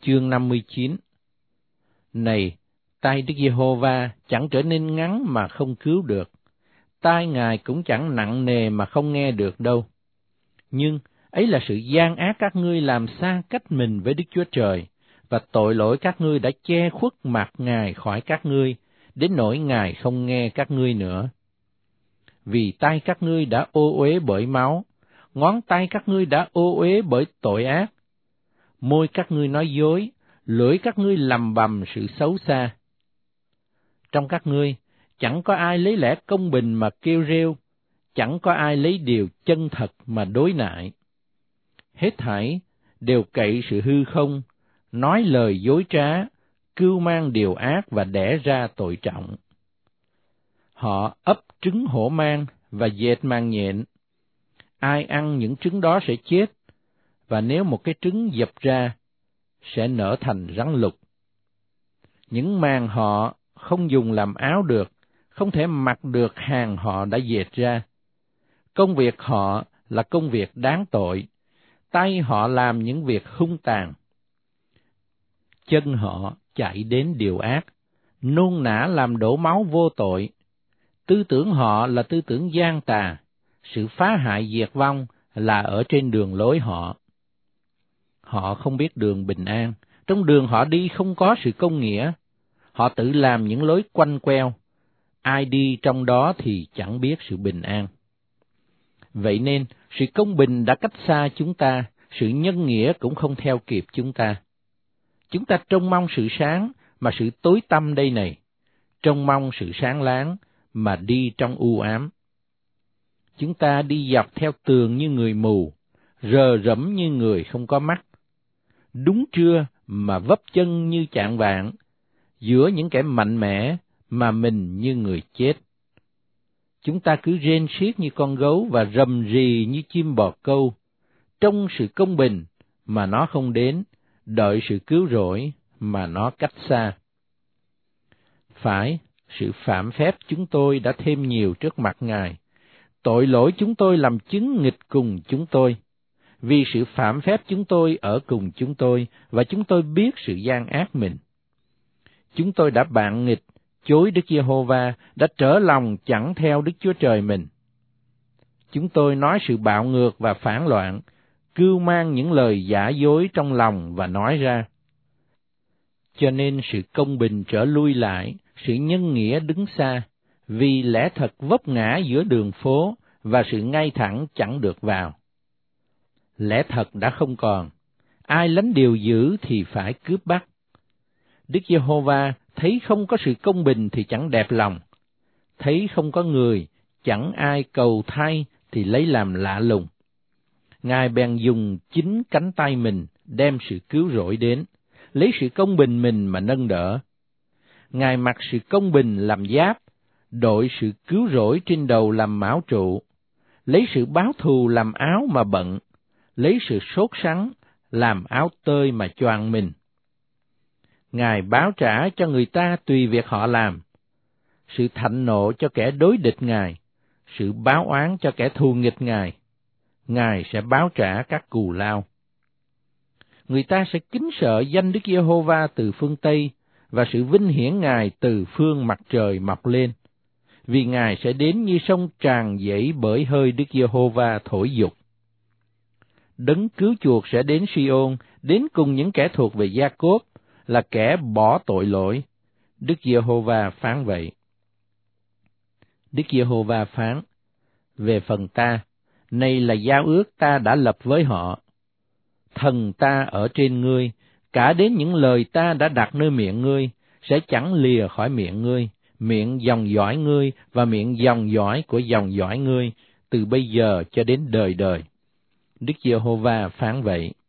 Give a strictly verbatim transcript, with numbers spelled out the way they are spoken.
Chương năm mươi chín. Này, tay Đức Giê-hô-va chẳng trở nên ngắn mà không cứu được, tai Ngài cũng chẳng nặng nề mà không nghe được đâu. Nhưng ấy là sự gian ác các ngươi làm xa cách mình với Đức Chúa Trời, và tội lỗi các ngươi đã che khuất mặt Ngài khỏi các ngươi, đến nỗi Ngài không nghe các ngươi nữa. Vì tay các ngươi đã ô uế bởi máu, ngón tay các ngươi đã ô uế bởi tội ác, môi các ngươi nói dối, lưỡi các ngươi lầm bầm sự xấu xa. Trong các ngươi, chẳng có ai lấy lẽ công bình mà kêu rêu, chẳng có ai lấy điều chân thật mà đối nại. Hết thảy đều cậy sự hư không, nói lời dối trá, cưu mang điều ác và đẻ ra tội trọng. Họ ấp trứng hổ mang và dệt màng nhện. Ai ăn những trứng đó sẽ chết, và nếu một cái trứng dập ra, sẽ nở thành rắn lục. Những màng họ không dùng làm áo được, không thể mặc được hàng họ đã dệt ra. Công việc họ là công việc đáng tội, tay họ làm những việc hung tàn. Chân họ chạy đến điều ác, nôn nã làm đổ máu vô tội. Tư tưởng họ là tư tưởng gian tà, sự phá hại diệt vong là ở trên đường lối họ. Họ không biết đường bình an, trong đường họ đi không có sự công nghĩa. Họ tự làm những lối quanh queo, ai đi trong đó thì chẳng biết sự bình an. Vậy nên, sự công bình đã cách xa chúng ta, sự nhân nghĩa cũng không theo kịp chúng ta. Chúng ta trông mong sự sáng, mà sự tối tăm đây này, trông mong sự sáng láng, mà đi trong u ám. Chúng ta đi dọc theo tường như người mù, rờ rẫm như người không có mắt. Đúng trưa mà vấp chân như chạng vạng, giữa những kẻ mạnh mẽ mà mình như người chết. Chúng ta cứ rên xiết như con gấu và rầm rì như chim bồ câu, trông sự công bình mà nó không đến, đợi sự cứu rỗi mà nó cách xa. Phải, sự phạm phép chúng tôi đã thêm nhiều trước mặt Ngài, tội lỗi chúng tôi làm chứng nghịch cùng chúng tôi. Vì sự phạm phép chúng tôi ở cùng chúng tôi, và chúng tôi biết sự gian ác mình. Chúng tôi đã bạn nghịch, chối Đức Giê-hô-va, đã trở lòng chẳng theo Đức Chúa Trời mình. Chúng tôi nói sự bạo ngược và phản loạn, cưu mang những lời giả dối trong lòng và nói ra. Cho nên sự công bình trở lui lại, sự nhân nghĩa đứng xa, vì lẽ thật vấp ngã giữa đường phố, và sự ngay thẳng chẳng được vào. Lẽ thật đã không còn, ai lánh điều dữ thì phải cướp bắt. Đức Giê-hô-va thấy không có sự công bình thì chẳng đẹp lòng, thấy không có người, chẳng ai cầu thay thì lấy làm lạ lùng. Ngài bèn dùng chính cánh tay mình đem sự cứu rỗi đến, lấy sự công bình mình mà nâng đỡ. Ngài mặc sự công bình làm giáp, đội sự cứu rỗi trên đầu làm mão trụ, lấy sự báo thù làm áo mà bận, lấy sự sốt sắng làm áo tơi mà choàng mình. Ngài báo trả cho người ta tùy việc họ làm, sự thạnh nộ cho kẻ đối địch Ngài, sự báo oán cho kẻ thù nghịch Ngài. Ngài sẽ báo trả các cù lao. Người ta sẽ kính sợ danh Đức Giê-hô-va từ phương Tây, và sự vinh hiển Ngài từ phương mặt trời mọc lên, vì Ngài sẽ đến như sông tràn dãy bởi hơi Đức Giê-hô-va thổi dục. Đấng cứu chuộc sẽ đến Si-ôn, đến cùng những kẻ thuộc về Gia-cốp, là kẻ bỏ tội lỗi. Đức Giê-hô-va phán vậy. Đức Giê-hô-va phán: Về phần ta, này là giao ước ta đã lập với họ. Thần ta ở trên ngươi, cả đến những lời ta đã đặt nơi miệng ngươi, sẽ chẳng lìa khỏi miệng ngươi, miệng dòng dõi ngươi và miệng dòng dõi của dòng dõi ngươi, từ bây giờ cho đến đời đời. Đức Giê-hô-va phán vậy.